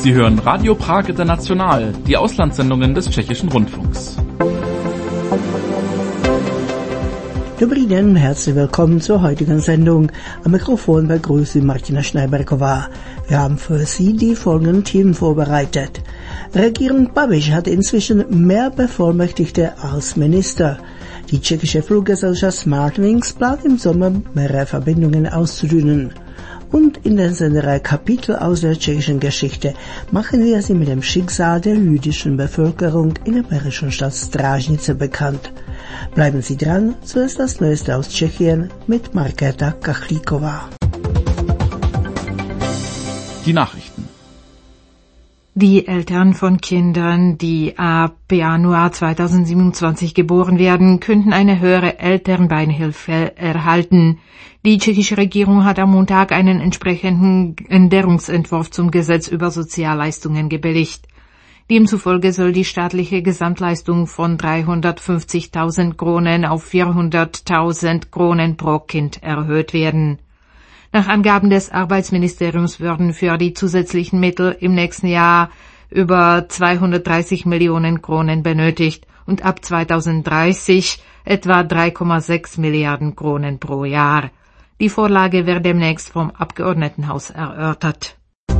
Sie hören Radio Prag International, die Auslandssendungen des Tschechischen Rundfunks. Dobrý den, herzlich willkommen zur heutigen Sendung. Am Mikrofon begrüßt Sie Martina Schneiberková. Wir haben für Sie die folgenden Themen vorbereitet. Regierung Babiš hat inzwischen mehr Bevollmächtigte als Minister. Die tschechische Fluggesellschaft Smartwings plant im Sommer mehrere Verbindungen auszudünnen. Und in der Senderei Kapitel aus der tschechischen Geschichte machen wir Sie mit dem Schicksal der jüdischen Bevölkerung in der mährischen Stadt Strážnice bekannt. Bleiben Sie dran, zuerst das Neueste aus Tschechien mit Markéta Kachlíková. Die Nachrichten. Die Eltern von Kindern, die ab Januar 2027 geboren werden, könnten eine höhere Elternbeihilfe erhalten. Die tschechische Regierung hat am Montag einen entsprechenden Änderungsentwurf zum Gesetz über Sozialleistungen gebilligt. Demzufolge soll die staatliche Gesamtleistung von 350.000 Kronen auf 400.000 Kronen pro Kind erhöht werden. Nach Angaben des Arbeitsministeriums würden für die zusätzlichen Mittel im nächsten Jahr über 230 Millionen Kronen benötigt und ab 2030 etwa 3,6 Milliarden Kronen pro Jahr. Die Vorlage wird demnächst vom Abgeordnetenhaus erörtert.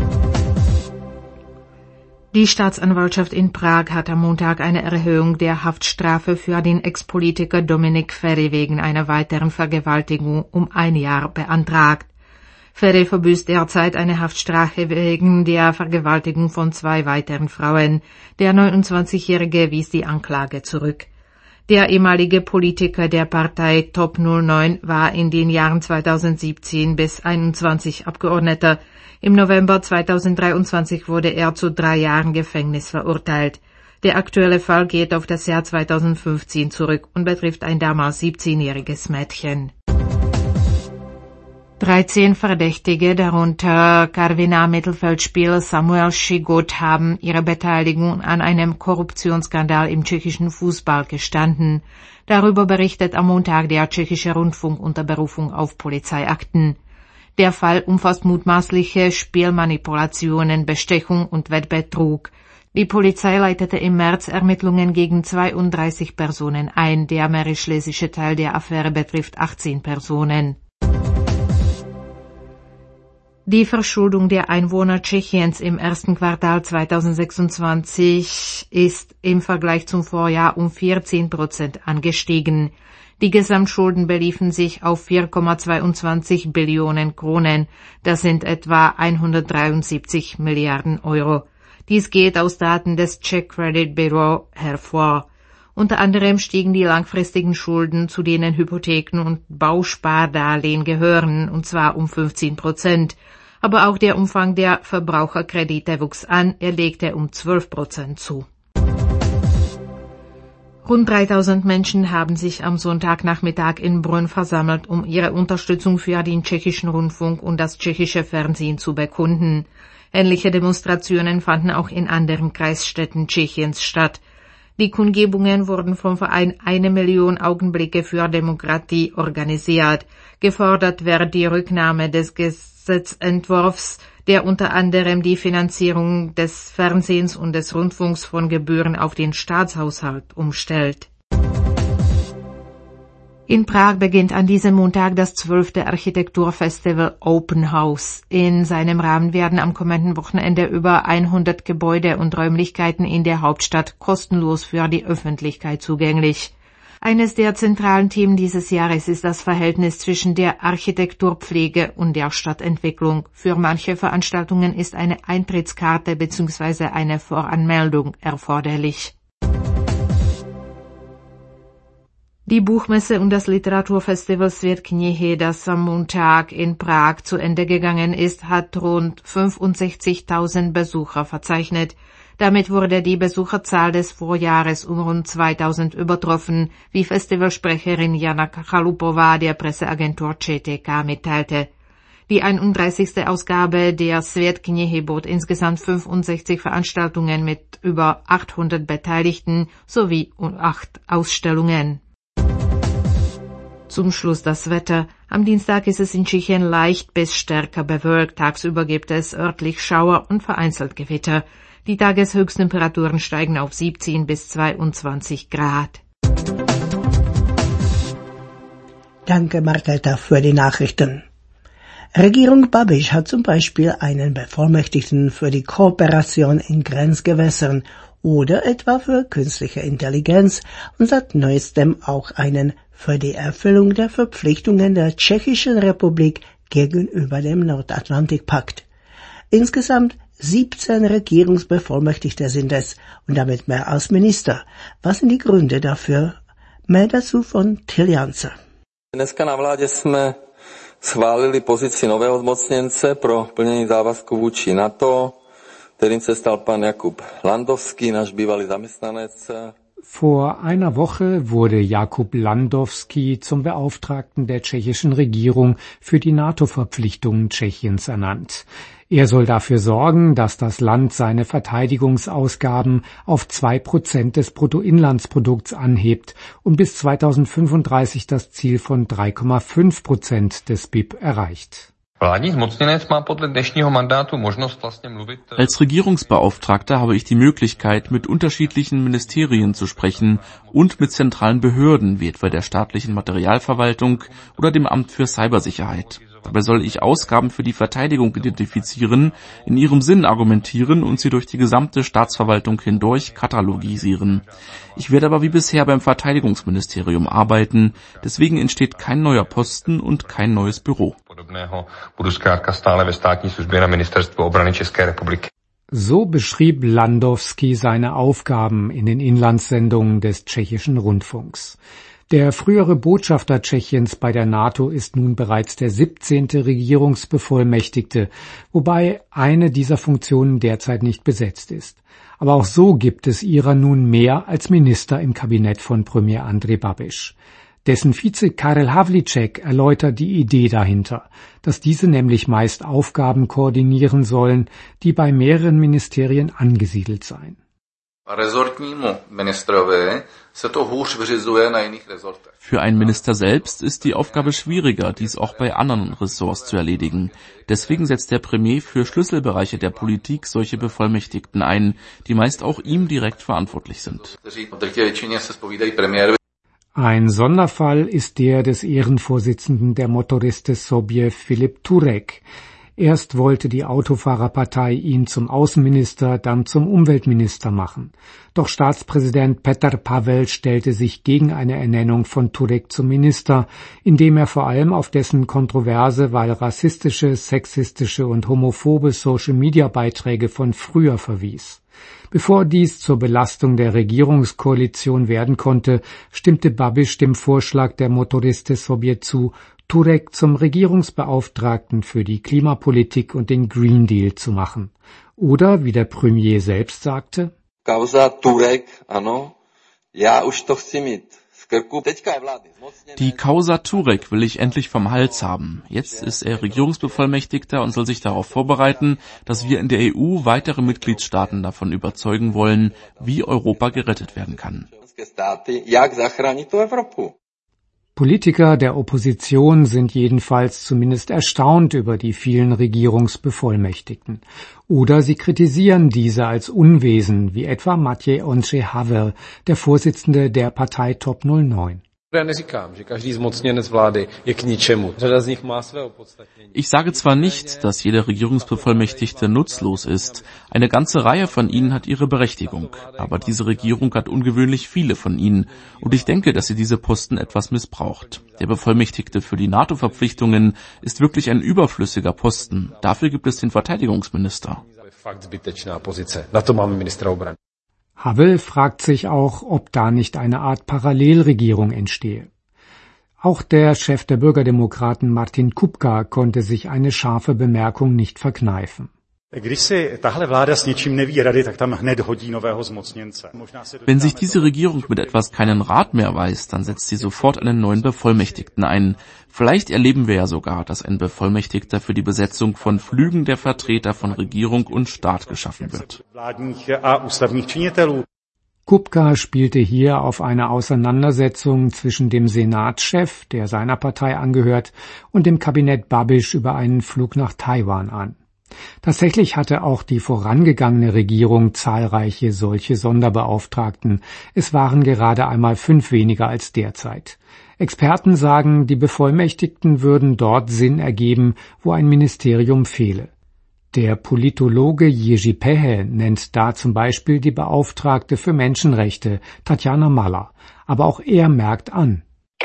Die Staatsanwaltschaft in Prag hat am Montag eine Erhöhung der Haftstrafe für den Ex-Politiker Dominik Feri wegen einer weiteren Vergewaltigung um 1 Jahr beantragt. Feri verbüßt derzeit eine Haftstrafe wegen der Vergewaltigung von 2 weiteren Frauen. Der 29-Jährige wies die Anklage zurück. Der ehemalige Politiker der Partei Top 09 war in den Jahren 2017 bis 2021 Abgeordneter. Im November 2023 wurde er zu 3 Jahren Gefängnis verurteilt. Der aktuelle Fall geht auf das Jahr 2015 zurück und betrifft ein damals 17-jähriges Mädchen. 13 Verdächtige, darunter Karviná-Mittelfeldspieler Samuel Šigot, haben ihre Beteiligung an einem Korruptionsskandal im tschechischen Fußball gestanden. Darüber berichtet am Montag der tschechische Rundfunk unter Berufung auf Polizeiakten. Der Fall umfasst mutmaßliche Spielmanipulationen, Bestechung und Wettbetrug. Die Polizei leitete im März Ermittlungen gegen 32 Personen ein. Der mährisch-schlesische Teil der Affäre betrifft 18 Personen. Die Verschuldung der Einwohner Tschechiens im ersten Quartal 2026 ist im Vergleich zum Vorjahr um 14% angestiegen. Die Gesamtschulden beliefen sich auf 4,22 Billionen Kronen. Das sind etwa 173 Milliarden Euro. Dies geht aus Daten des Czech Credit Bureau hervor. Unter anderem stiegen die langfristigen Schulden, zu denen Hypotheken und Bauspardarlehen gehören, und zwar um 15%. Aber auch der Umfang der Verbraucherkredite wuchs an, er legte um 12% zu. Rund 3000 Menschen haben sich am Sonntagnachmittag in Brünn versammelt, um ihre Unterstützung für den tschechischen Rundfunk und das tschechische Fernsehen zu bekunden. Ähnliche Demonstrationen fanden auch in anderen Kreisstädten Tschechiens statt. Die Kundgebungen wurden vom Verein 1 Million Augenblicke für Demokratie organisiert. Gefordert wird die Rücknahme des Gesetzentwurfs, der unter anderem die Finanzierung des Fernsehens und des Rundfunks von Gebühren auf den Staatshaushalt umstellt. In Prag beginnt an diesem Montag das 12. Architekturfestival Open House. In seinem Rahmen werden am kommenden Wochenende über 100 Gebäude und Räumlichkeiten in der Hauptstadt kostenlos für die Öffentlichkeit zugänglich. Eines der zentralen Themen dieses Jahres ist das Verhältnis zwischen der Architekturpflege und der Stadtentwicklung. Für manche Veranstaltungen ist eine Eintrittskarte bzw. eine Voranmeldung erforderlich. Die Buchmesse und das Literaturfestival Svět knihy, das am Montag in Prag zu Ende gegangen ist, hat rund 65.000 Besucher verzeichnet. Damit wurde die Besucherzahl des Vorjahres um rund 2000 übertroffen, wie Festivalsprecherin Jana Chalupová der Presseagentur ČTK mitteilte. Die 31. Ausgabe der Svět knihy bot insgesamt 65 Veranstaltungen mit über 800 Beteiligten sowie 8 Ausstellungen. Zum Schluss das Wetter. Am Dienstag ist es in Tschechien leicht bis stärker bewölkt. Tagsüber gibt es örtlich Schauer und vereinzelt Gewitter. Die Tageshöchsttemperaturen steigen auf 17 bis 22 Grad. Danke, Margareta, für die Nachrichten. Regierung Babiš hat zum Beispiel einen Bevollmächtigten für die Kooperation in Grenzgewässern oder etwa für künstliche Intelligenz und seit neuestem auch einen für die Erfüllung der Verpflichtungen der Tschechischen Republik gegenüber dem Nordatlantikpakt. Insgesamt 17 Regierungsbevollmächtigte sind es und damit mehr als Minister. Was sind die Gründe dafür? Mehr dazu von Till Janse. Dneska na vládě jsme schválili pozici nového zmocněnce pro plnění závazků vůči NATO, kterým se stal pan Jakub Landowski, náš bývalý zaměstnanec. Vor einer Woche wurde Jakub Landowski zum Beauftragten der tschechischen Regierung für die NATO-Verpflichtungen Tschechiens ernannt. Er soll dafür sorgen, dass das Land seine Verteidigungsausgaben auf 2% des Bruttoinlandsprodukts anhebt und bis 2035 das Ziel von 3,5% des BIP erreicht. Als Regierungsbeauftragter habe ich die Möglichkeit, mit unterschiedlichen Ministerien zu sprechen und mit zentralen Behörden, wie etwa der staatlichen Materialverwaltung oder dem Amt für Cybersicherheit. Dabei soll ich Ausgaben für die Verteidigung identifizieren, in ihrem Sinn argumentieren und sie durch die gesamte Staatsverwaltung hindurch katalogisieren. Ich werde aber wie bisher beim Verteidigungsministerium arbeiten, deswegen entsteht kein neuer Posten und kein neues Büro. So beschrieb Landowski seine Aufgaben in den Inlandssendungen des tschechischen Rundfunks. Der frühere Botschafter Tschechiens bei der NATO ist nun bereits der 17. Regierungsbevollmächtigte, wobei eine dieser Funktionen derzeit nicht besetzt ist. Aber auch so gibt es ihrer nun mehr als Minister im Kabinett von Premier Andrej Babiš. Dessen Vize Karel Havlíček erläutert die Idee dahinter, dass diese nämlich meist Aufgaben koordinieren sollen, die bei mehreren Ministerien angesiedelt seien. Für einen Minister selbst ist die Aufgabe schwieriger, dies auch bei anderen Ressorts zu erledigen. Deswegen setzt der Premier für Schlüsselbereiche der Politik solche Bevollmächtigten ein, die meist auch ihm direkt verantwortlich sind. Ein Sonderfall ist der des Ehrenvorsitzenden der Motoristes Sobě Filip Turek. Erst wollte die Autofahrerpartei ihn zum Außenminister, dann zum Umweltminister machen. Doch Staatspräsident Petr Pavel stellte sich gegen eine Ernennung von Turek zum Minister, indem er vor allem auf dessen kontroverse, weil rassistische, sexistische und homophobe Social-Media-Beiträge von früher verwies. Bevor dies zur Belastung der Regierungskoalition werden konnte, stimmte Babiš dem Vorschlag der Motoristes Sobě zu, Turek zum Regierungsbeauftragten für die Klimapolitik und den Green Deal zu machen. Oder, wie der Premier selbst sagte, Kauza Turek, ano, já už to chci mít. Die Causa Turek will ich endlich vom Hals haben. Jetzt ist er Regierungsbevollmächtigter und soll sich darauf vorbereiten, dass wir in der EU weitere Mitgliedstaaten davon überzeugen wollen, wie Europa gerettet werden kann. Politiker der Opposition sind jedenfalls zumindest erstaunt über die vielen Regierungsbevollmächtigten. Oder sie kritisieren diese als Unwesen, wie etwa Matěj Ondřej Havel, der Vorsitzende der Partei Top 09. Ich sage zwar nicht, dass jeder Regierungsbevollmächtigte nutzlos ist. Eine ganze Reihe von ihnen hat ihre Berechtigung. Aber diese Regierung hat ungewöhnlich viele von ihnen. Und ich denke, dass sie diese Posten etwas missbraucht. Der Bevollmächtigte für die NATO-Verpflichtungen ist wirklich ein überflüssiger Posten. Dafür gibt es den Verteidigungsminister. Havel fragt sich auch, ob da nicht eine Art Parallelregierung entstehe. Auch der Chef der Bürgerdemokraten Martin Kupka konnte sich eine scharfe Bemerkung nicht verkneifen. Wenn sich diese Regierung mit etwas keinen Rat mehr weiß, dann setzt sie sofort einen neuen Bevollmächtigten ein. Vielleicht erleben wir ja sogar, dass ein Bevollmächtigter für die Besetzung von Flügen der Vertreter von Regierung und Staat geschaffen wird. Kupka spielte hier auf eine Auseinandersetzung zwischen dem Senatschef, der seiner Partei angehört, und dem Kabinett Babiš über einen Flug nach Taiwan an. Tatsächlich hatte auch die vorangegangene Regierung zahlreiche solche Sonderbeauftragten. Es waren gerade einmal 5 weniger als derzeit. Experten sagen, die Bevollmächtigten würden dort Sinn ergeben, wo ein Ministerium fehle. Der Politologe Jiří Pehe nennt da zum Beispiel die Beauftragte für Menschenrechte, Tatjana Maller. Aber auch er merkt an: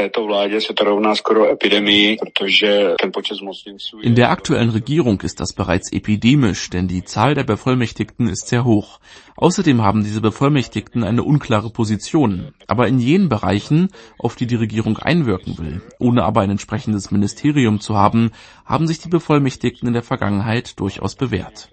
In der aktuellen Regierung ist das bereits epidemisch, denn die Zahl der Bevollmächtigten ist sehr hoch. Außerdem haben diese Bevollmächtigten eine unklare Position. Aber in jenen Bereichen, auf die die Regierung einwirken will, ohne aber ein entsprechendes Ministerium zu haben, haben sich die Bevollmächtigten in der Vergangenheit durchaus bewährt.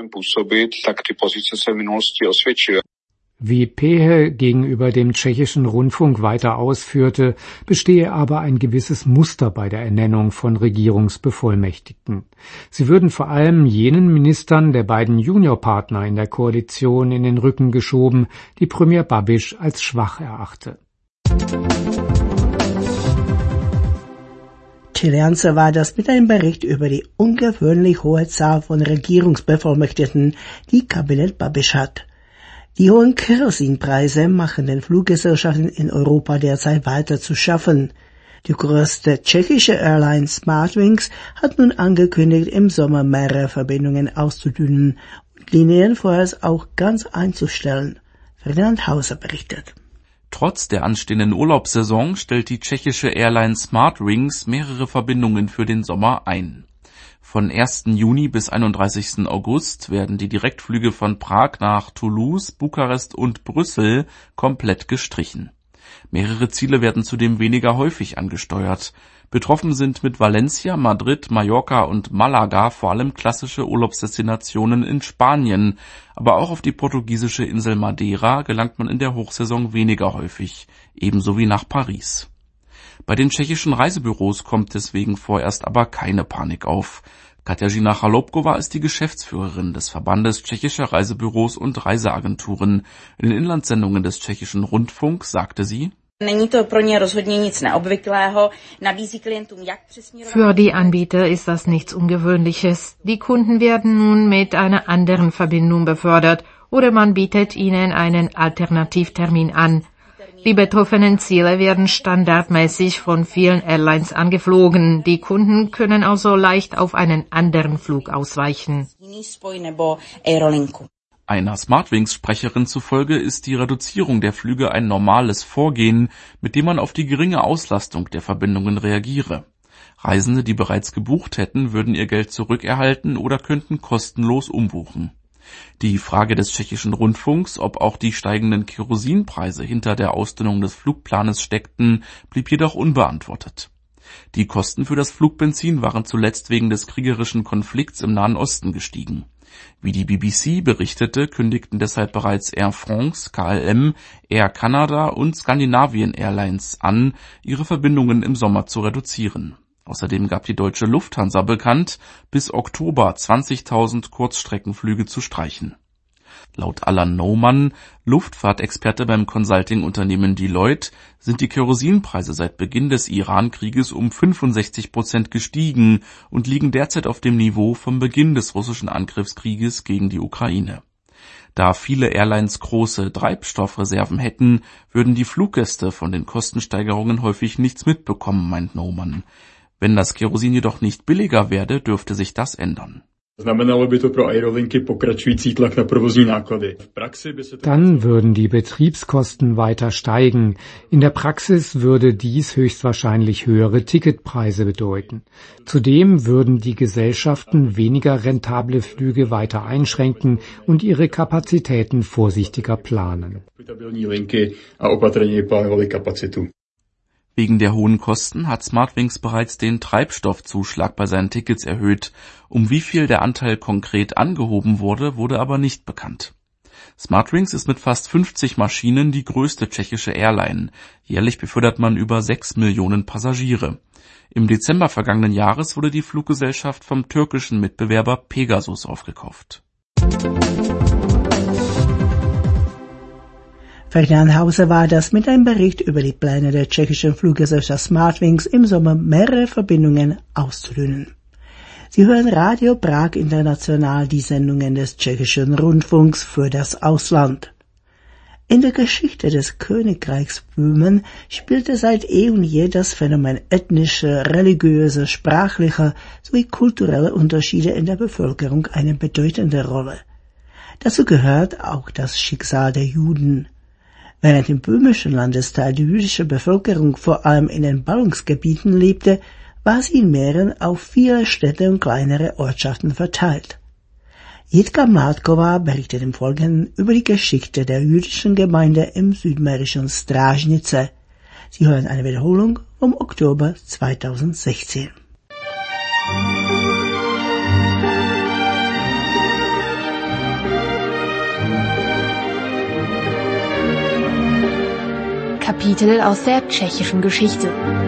Wie Pehe gegenüber dem tschechischen Rundfunk weiter ausführte, bestehe aber ein gewisses Muster bei der Ernennung von Regierungsbevollmächtigten. Sie würden vor allem jenen Ministern der beiden Juniorpartner in der Koalition in den Rücken geschoben, die Premier Babiš als schwach erachte. Chileanse war das mit einem Bericht über die ungewöhnlich hohe Zahl von Regierungsbevollmächtigten, die Kabinett Babiš hat. Die hohen Kerosinpreise machen den Fluggesellschaften in Europa derzeit weiter zu schaffen. Die größte tschechische Airline Smartwings hat nun angekündigt, im Sommer mehrere Verbindungen auszudünnen und Linien vorerst auch ganz einzustellen. Ferdinand Hauser berichtet. Trotz der anstehenden Urlaubssaison stellt die tschechische Airline Smartwings mehrere Verbindungen für den Sommer ein. Von 1. Juni bis 31. August werden die Direktflüge von Prag nach Toulouse, Bukarest und Brüssel komplett gestrichen. Mehrere Ziele werden zudem weniger häufig angesteuert. Betroffen sind mit Valencia, Madrid, Mallorca und Malaga vor allem klassische Urlaubsdestinationen in Spanien, aber auch auf die portugiesische Insel Madeira gelangt man in der Hochsaison weniger häufig, ebenso wie nach Paris. Bei den tschechischen Reisebüros kommt deswegen vorerst aber keine Panik auf. Kateřina Chalopková ist die Geschäftsführerin des Verbandes tschechischer Reisebüros und Reiseagenturen. In den Inlandssendungen des tschechischen Rundfunks sagte sie: Für die Anbieter ist das nichts Ungewöhnliches. Die Kunden werden nun mit einer anderen Verbindung befördert oder man bietet ihnen einen Alternativtermin an. Die betroffenen Ziele werden standardmäßig von vielen Airlines angeflogen. Die Kunden können also leicht auf einen anderen Flug ausweichen. Einer Smartwings-Sprecherin zufolge ist die Reduzierung der Flüge ein normales Vorgehen, mit dem man auf die geringe Auslastung der Verbindungen reagiere. Reisende, die bereits gebucht hätten, würden ihr Geld zurückerhalten oder könnten kostenlos umbuchen. Die Frage des tschechischen Rundfunks, ob auch die steigenden Kerosinpreise hinter der Ausdünnung des Flugplanes steckten, blieb jedoch unbeantwortet. Die Kosten für das Flugbenzin waren zuletzt wegen des kriegerischen Konflikts im Nahen Osten gestiegen. Wie die BBC berichtete, kündigten deshalb bereits Air France, KLM, Air Canada und Scandinavian Airlines an, ihre Verbindungen im Sommer zu reduzieren. Außerdem gab die deutsche Lufthansa bekannt, bis Oktober 20.000 Kurzstreckenflüge zu streichen. Laut Alan Naumann, Luftfahrtexperte beim Consulting-Unternehmen Deloitte, sind die Kerosinpreise seit Beginn des Iran-Krieges um 65% gestiegen und liegen derzeit auf dem Niveau vom Beginn des russischen Angriffskrieges gegen die Ukraine. Da viele Airlines große Treibstoffreserven hätten, würden die Fluggäste von den Kostensteigerungen häufig nichts mitbekommen, meint Naumann. Wenn das Kerosin jedoch nicht billiger werde, dürfte sich das ändern. Dann würden die Betriebskosten weiter steigen. In der Praxis würde dies höchstwahrscheinlich höhere Ticketpreise bedeuten. Zudem würden die Gesellschaften weniger rentable Flüge weiter einschränken und ihre Kapazitäten vorsichtiger planen. Wegen der hohen Kosten hat Smartwings bereits den Treibstoffzuschlag bei seinen Tickets erhöht. Um wie viel der Anteil konkret angehoben wurde, wurde aber nicht bekannt. Smartwings ist mit fast 50 Maschinen die größte tschechische Airline. Jährlich befördert man über 6 Millionen Passagiere. Im Dezember vergangenen Jahres wurde die Fluggesellschaft vom türkischen Mitbewerber Pegasus aufgekauft. Ferdinand Hauser war das mit einem Bericht über die Pläne der tschechischen Fluggesellschaft Smartwings im Sommer mehrere Verbindungen auszudünnen. Sie hören Radio Prag International, die Sendungen des tschechischen Rundfunks für das Ausland. In der Geschichte des Königreichs Böhmen spielte seit eh und je das Phänomen ethnische, religiöse, sprachliche sowie kulturelle Unterschiede in der Bevölkerung eine bedeutende Rolle. Dazu gehört auch das Schicksal der Juden. Während im böhmischen Landesteil die jüdische Bevölkerung vor allem in den Ballungsgebieten lebte, war sie in Mähren auf viele Städte und kleinere Ortschaften verteilt. Jitka Mládková berichtet im Folgenden über die Geschichte der jüdischen Gemeinde im südmährischen Strážnice. Sie hören eine Wiederholung vom Oktober 2016. Kapitel aus der tschechischen Geschichte.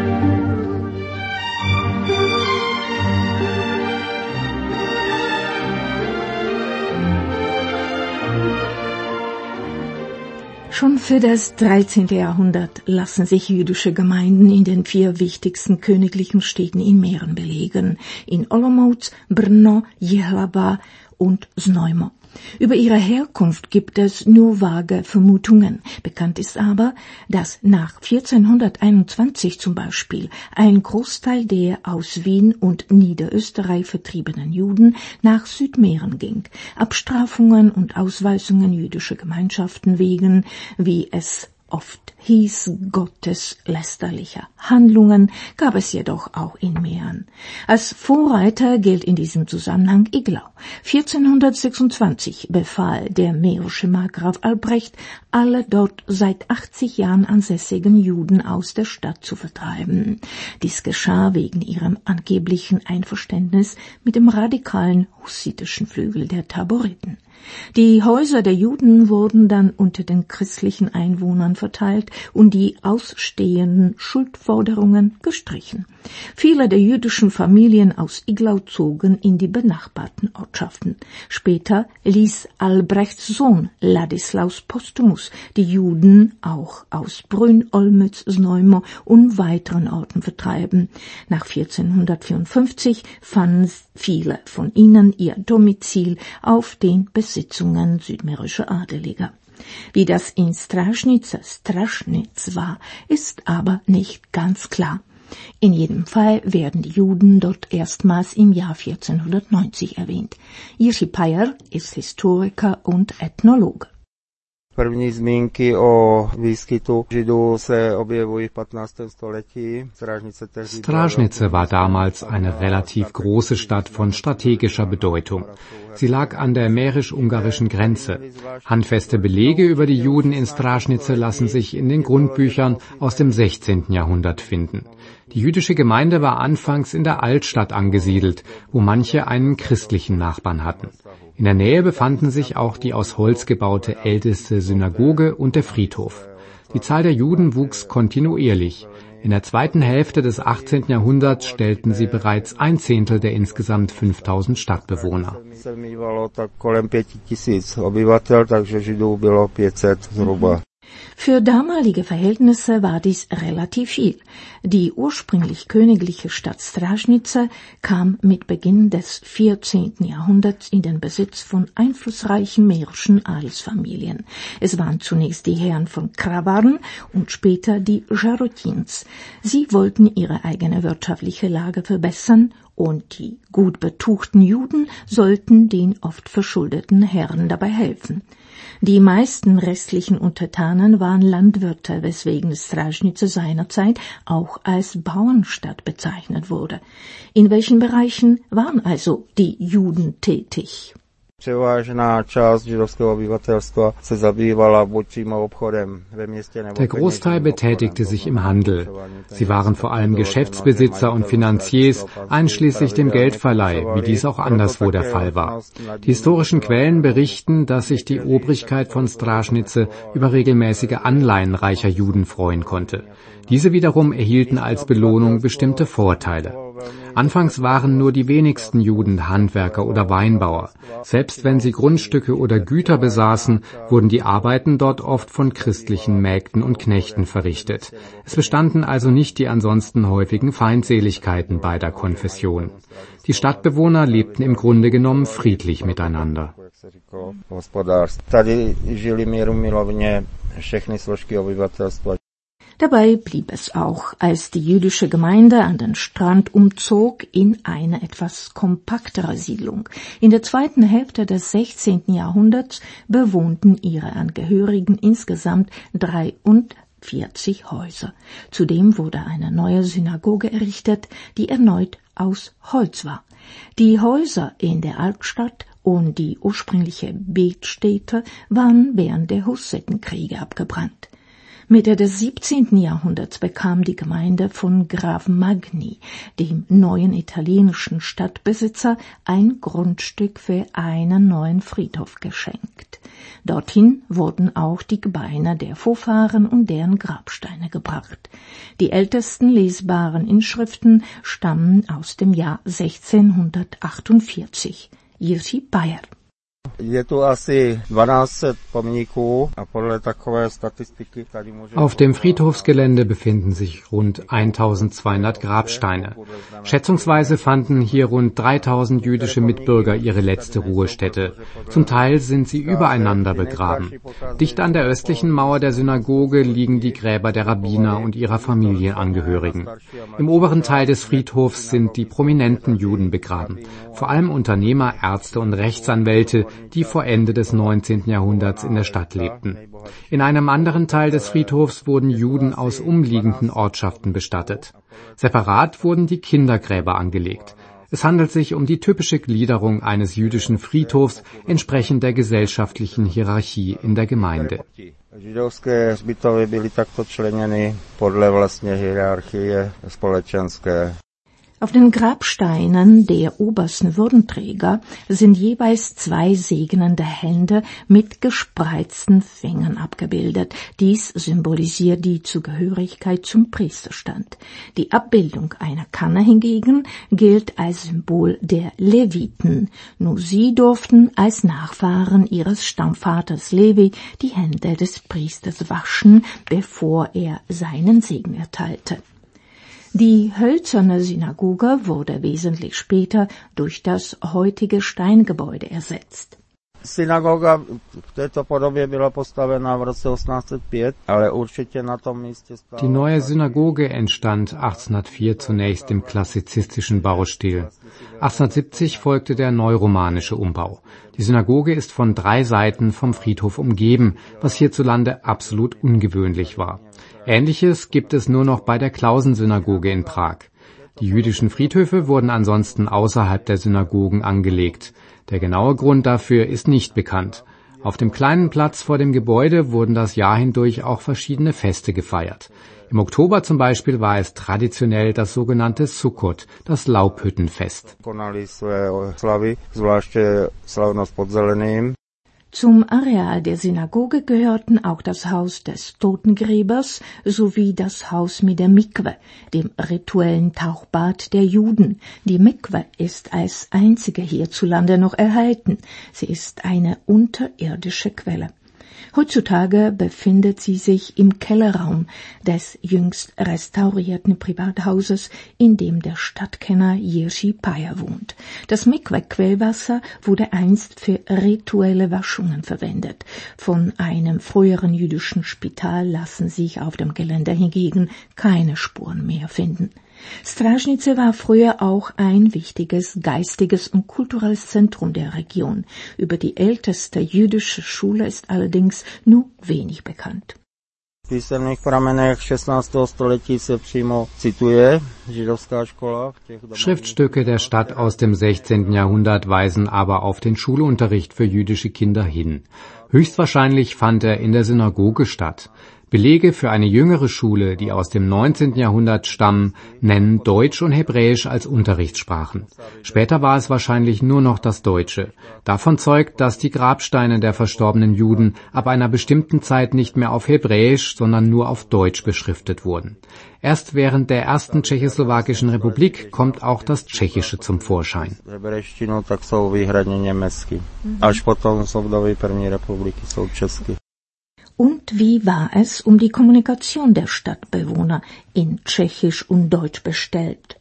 Schon für das 13. Jahrhundert lassen sich jüdische Gemeinden in den 4 wichtigsten königlichen Städten in Mähren belegen, in Olomouc, Brno, Jihlava und Znojmo. Über ihre Herkunft gibt es nur vage Vermutungen. Bekannt ist aber, dass nach 1421 zum Beispiel ein Großteil der aus Wien und Niederösterreich vertriebenen Juden nach Südmähren ging. Abstrafungen und Ausweisungen jüdischer Gemeinschaften wegen, wie es oft hieß, gotteslästerlicher Handlungen gab es jedoch auch in Mähren. Als Vorreiter gilt in diesem Zusammenhang Iglau. 1426 befahl der mährische Markgraf Albrecht, alle dort seit 80 Jahren ansässigen Juden aus der Stadt zu vertreiben. Dies geschah wegen ihrem angeblichen Einverständnis mit dem radikalen hussitischen Flügel der Taboriten. Die Häuser der Juden wurden dann unter den christlichen Einwohnern verteilt und die ausstehenden Schuldforderungen gestrichen. Viele der jüdischen Familien aus Iglau zogen in die benachbarten Ortschaften. Später ließ Albrechts Sohn Ladislaus Postumus die Juden auch aus Brünn, Olmütz, Znojmo und weiteren Orten vertreiben. Nach 1454 fanden viele von ihnen ihr Domizil auf den Besitzungen südmährischer Adeliger. Wie das in Strážnice war, ist aber nicht ganz klar. In jedem Fall werden die Juden dort erstmals im Jahr 1490 erwähnt. Jiří Pajer ist Historiker und Ethnologe. První zmínky o výskytu Židů se objevují v 15. století. Strážnice war damals eine relativ große Stadt von strategischer Bedeutung. Sie lag an der mährisch-ungarischen Grenze. Handfeste Belege über die Juden in Strážnice lassen sich in den Grundbüchern aus dem 16. Jahrhundert finden. Die jüdische Gemeinde war anfangs in der Altstadt angesiedelt, wo manche einen christlichen Nachbarn hatten. In der Nähe befanden sich auch die aus Holz gebaute älteste Synagoge und der Friedhof. Die Zahl der Juden wuchs kontinuierlich. In der zweiten Hälfte des 18. Jahrhunderts stellten sie bereits 1/10 der insgesamt 5000 Stadtbewohner. Für damalige Verhältnisse war dies relativ viel. Die ursprünglich königliche Stadt Strážnice kam mit Beginn des 14. Jahrhunderts in den Besitz von einflussreichen mährischen Adelsfamilien. Es waren zunächst die Herren von Kravarn und später die Jarotins. Sie wollten ihre eigene wirtschaftliche Lage verbessern und die gut betuchten Juden sollten den oft verschuldeten Herren dabei helfen. Die meisten restlichen Untertanen waren Landwirte, weswegen Strážnice seinerzeit auch als Bauernstadt bezeichnet wurde. In welchen Bereichen waren also die Juden tätig? Der Großteil betätigte sich im Handel. Sie waren vor allem Geschäftsbesitzer und Finanziers, einschließlich dem Geldverleih, wie dies auch anderswo der Fall war. Die historischen Quellen berichten, dass sich die Obrigkeit von Strážnice über regelmäßige Anleihen reicher Juden freuen konnte. Diese wiederum erhielten als Belohnung bestimmte Vorteile. Anfangs waren nur die wenigsten Juden Handwerker oder Weinbauer. Selbst wenn sie Grundstücke oder Güter besaßen, wurden die Arbeiten dort oft von christlichen Mägden und Knechten verrichtet. Es bestanden also nicht die ansonsten häufigen Feindseligkeiten beider Konfessionen. Die Stadtbewohner lebten im Grunde genommen friedlich miteinander. Dabei blieb es auch, als die jüdische Gemeinde an den Strand umzog in eine etwas kompaktere Siedlung. In der zweiten Hälfte des 16. Jahrhunderts bewohnten ihre Angehörigen insgesamt 43 Häuser. Zudem wurde eine neue Synagoge errichtet, die erneut aus Holz war. Die Häuser in der Altstadt und die ursprüngliche Betstätte waren während der Hussitenkriege abgebrannt. Mitte des 17. Jahrhunderts bekam die Gemeinde von Graf Magni, dem neuen italienischen Stadtbesitzer, ein Grundstück für einen neuen Friedhof geschenkt. Dorthin wurden auch die Gebeine der Vorfahren und deren Grabsteine gebracht. Die ältesten lesbaren Inschriften stammen aus dem Jahr 1648. Jiří Bayer. Auf dem Friedhofsgelände befinden sich rund 1200 Grabsteine. Schätzungsweise fanden hier rund 3000 jüdische Mitbürger ihre letzte Ruhestätte. Zum Teil sind sie übereinander begraben. Dicht an der östlichen Mauer der Synagoge liegen die Gräber der Rabbiner und ihrer Familienangehörigen. Im oberen Teil des Friedhofs sind die prominenten Juden begraben, vor allem Unternehmer, Ärzte und Rechtsanwälte, die vor Ende des 19. Jahrhunderts in der Stadt lebten. In einem anderen Teil des Friedhofs wurden Juden aus umliegenden Ortschaften bestattet. Separat wurden die Kindergräber angelegt. Es handelt sich um die typische Gliederung eines jüdischen Friedhofs entsprechend der gesellschaftlichen Hierarchie in der Gemeinde. Židovské hřbitovy byly takto členěny podle vlastně hierarchie společenské. Auf den Grabsteinen der obersten Würdenträger sind jeweils 2 segnende Hände mit gespreizten Fingern abgebildet. Dies symbolisiert die Zugehörigkeit zum Priesterstand. Die Abbildung einer Kanne hingegen gilt als Symbol der Leviten. Nur sie durften als Nachfahren ihres Stammvaters Levi die Hände des Priesters waschen, bevor er seinen Segen erteilte. Die hölzerne Synagoge wurde wesentlich später durch das heutige Steingebäude ersetzt. Synagoga v této podobě byla postavena v roce 1805, ale určitě na tom místě stála. Die neue Synagoge entstand 1804 zunächst im klassizistischen Baustil. 1870 folgte der neuromanische Umbau. Die Synagoge ist von 3 Seiten vom Friedhof umgeben, was hierzulande absolut ungewöhnlich war. Ähnliches gibt es nur noch bei der Klausensynagoge in Prag. Die jüdischen Friedhöfe wurden ansonsten außerhalb der Synagogen angelegt. Der genaue Grund dafür ist nicht bekannt. Auf dem kleinen Platz vor dem Gebäude wurden das Jahr hindurch auch verschiedene Feste gefeiert. Im Oktober zum Beispiel war es traditionell das sogenannte Sukkot, das Laubhüttenfest. Zum Areal der Synagoge gehörten auch das Haus des Totengräbers sowie das Haus mit der Mikwe, dem rituellen Tauchbad der Juden. Die Mikwe ist als einzige hierzulande noch erhalten. Sie ist eine unterirdische Quelle. Heutzutage befindet sie sich im Kellerraum des jüngst restaurierten Privathauses, in dem der Stadtkenner Jiří Bayer wohnt. Das Mikwe-Quellwasser wurde einst für rituelle Waschungen verwendet. Von einem früheren jüdischen Spital lassen sich auf dem Gelände hingegen keine Spuren mehr finden. Stražnice war früher auch ein wichtiges geistiges und kulturelles Zentrum der Region. Über die älteste jüdische Schule ist allerdings nur wenig bekannt. V písemných pramenech 16. století se přímo cituje židovská škola. Schriftstücke der Stadt aus dem 16. Jahrhundert weisen aber auf den Schulunterricht für jüdische Kinder hin. Höchstwahrscheinlich fand er in der Synagoge statt. Belege für eine jüngere Schule, die aus dem 19. Jahrhundert stammen, nennen Deutsch und Hebräisch als Unterrichtssprachen. Später war es wahrscheinlich nur noch das Deutsche. Davon zeugt, dass die Grabsteine der verstorbenen Juden ab einer bestimmten Zeit nicht mehr auf Hebräisch, sondern nur auf Deutsch beschriftet wurden. Erst während der ersten tschechoslowakischen Republik kommt auch das Tschechische zum Vorschein. Und wie war es um die Kommunikation der Stadtbewohner in Tschechisch und Deutsch bestellt?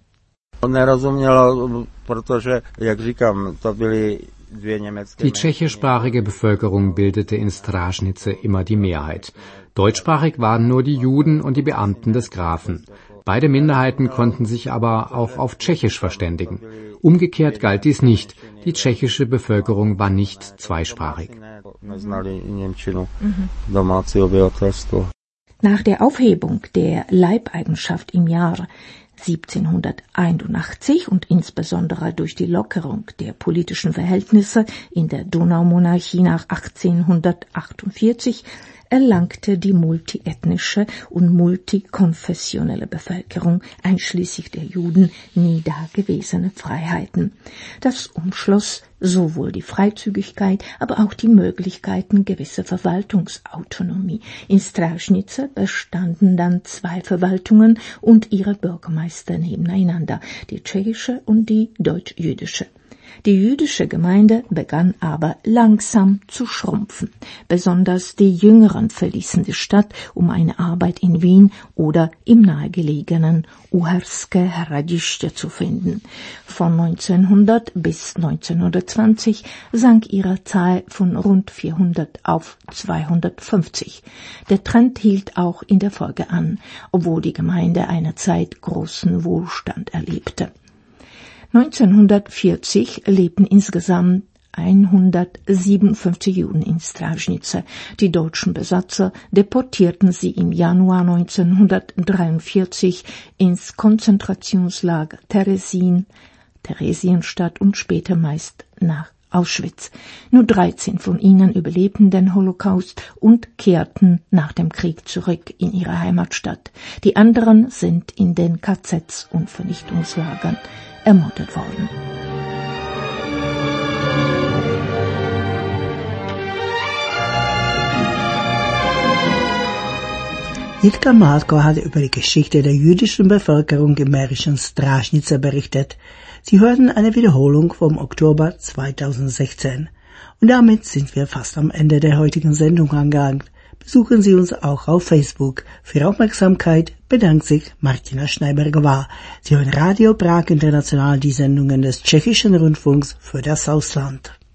Die tschechischsprachige Bevölkerung bildete in Strážnice immer die Mehrheit. Deutschsprachig waren nur die Juden und die Beamten des Grafen. Beide Minderheiten konnten sich aber auch auf Tschechisch verständigen. Umgekehrt galt dies nicht. Die tschechische Bevölkerung war nicht zweisprachig. Nach der Aufhebung der Leibeigenschaft im Jahr 1781 und insbesondere durch die Lockerung der politischen Verhältnisse in der Donaumonarchie nach 1848 erlangte die multiethnische und multikonfessionelle Bevölkerung, einschließlich der Juden, nie dagewesene Freiheiten. Das umschloss sowohl die Freizügigkeit, aber auch die Möglichkeiten gewisser Verwaltungsautonomie. In Strážnice bestanden dann 2 Verwaltungen und ihre Bürgermeister nebeneinander, die tschechische und die deutsch-jüdische. Die jüdische Gemeinde begann aber langsam zu schrumpfen. Besonders die Jüngeren verließen die Stadt, um eine Arbeit in Wien oder im nahegelegenen Uherské Hradiště zu finden. Von 1900 bis 1920 sank ihre Zahl von rund 400 auf 250. Der Trend hielt auch in der Folge an, obwohl die Gemeinde eine Zeit großen Wohlstand erlebte. 1940 lebten insgesamt 157 Juden in Strážnice. Die deutschen Besatzer deportierten sie im Januar 1943 ins Konzentrationslager Theresienstadt und später meist nach Auschwitz. Nur 13 von ihnen überlebten den Holocaust und kehrten nach dem Krieg zurück in ihre Heimatstadt. Die anderen sind in den KZs und Vernichtungslagern ermordet worden. Jitka Malko hat über die Geschichte der jüdischen Bevölkerung im mährischen Strážnice berichtet. Sie hörten eine Wiederholung vom Oktober 2016. Und damit sind wir fast am Ende der heutigen Sendung angelangt. Besuchen Sie uns auch auf Facebook. Für Aufmerksamkeit bedankt sich Martina Schneibergová. Sie hören Radio Prag International, die Sendungen des Tschechischen Rundfunks für das Ausland.